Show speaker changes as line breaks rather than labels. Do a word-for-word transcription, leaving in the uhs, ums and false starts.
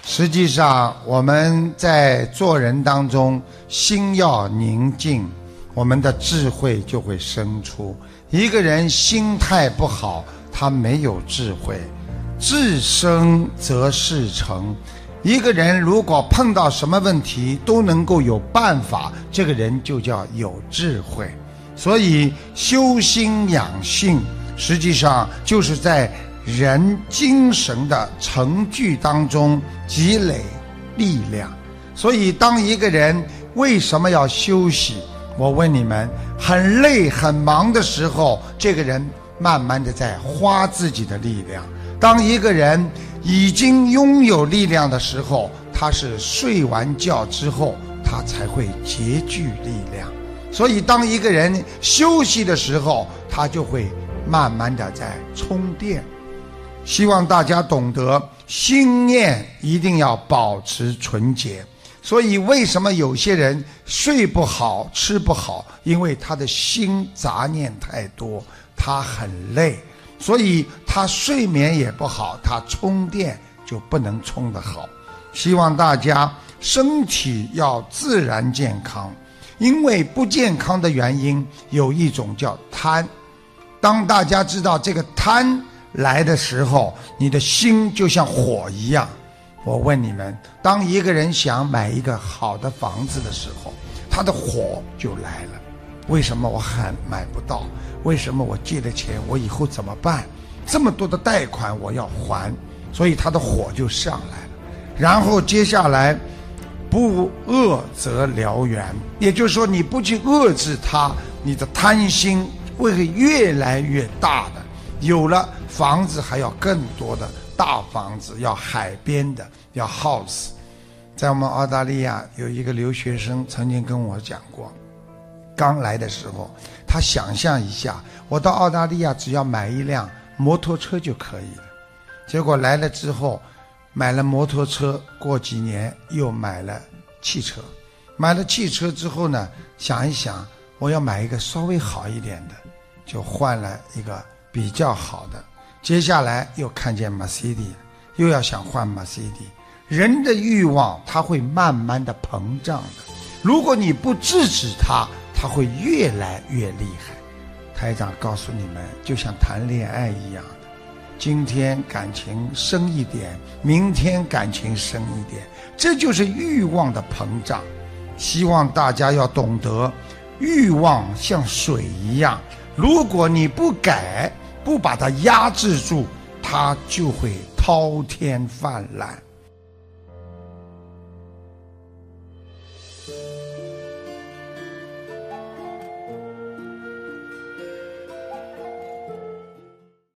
实际上我们在做人当中，心要宁静，我们的智慧就会生出。一个人心态不好，他没有智慧。智生则事成。一个人如果碰到什么问题都能够有办法，这个人就叫有智慧。所以修心养性实际上就是在人精神的程序当中积累力量。所以当一个人为什么要休息，我问你们，很累很忙的时候，这个人慢慢的在花自己的力量。当一个人已经拥有力量的时候，他是睡完觉之后他才会结聚力量。所以当一个人休息的时候，他就会慢慢的在充电。希望大家懂得心念一定要保持纯洁。所以为什么有些人睡不好吃不好，因为他的心杂念太多，他很累，所以他睡眠也不好，他充电就不能充得好。希望大家身体要自然健康，因为不健康的原因有一种叫贪。当大家知道这个贪来的时候，你的心就像火一样。我问你们，当一个人想买一个好的房子的时候，他的火就来了。为什么我还买不到？为什么我借的钱我以后怎么办？这么多的贷款我要还，所以他的火就上来了。然后接下来不遏则燎原，也就是说你不去遏制它，你的贪心会越来越大的。有了房子还要更多的大房子，要海边的，要 house。 在我们澳大利亚有一个留学生曾经跟我讲过，刚来的时候他想象一下，我到澳大利亚只要买一辆摩托车就可以了。结果来了之后买了摩托车，过几年又买了汽车。买了汽车之后呢，想一想我要买一个稍微好一点的，就换了一个比较好的。接下来又看见 Mercedes， 又要想换 Mercedes。 人的欲望它会慢慢的膨胀的，如果你不制止它，它会越来越厉害。台长告诉你们，就像谈恋爱一样的，今天感情深一点，明天感情深一点，这就是欲望的膨胀。希望大家要懂得，欲望像水一样，如果你不改，不把它压制住，它就会滔天泛滥。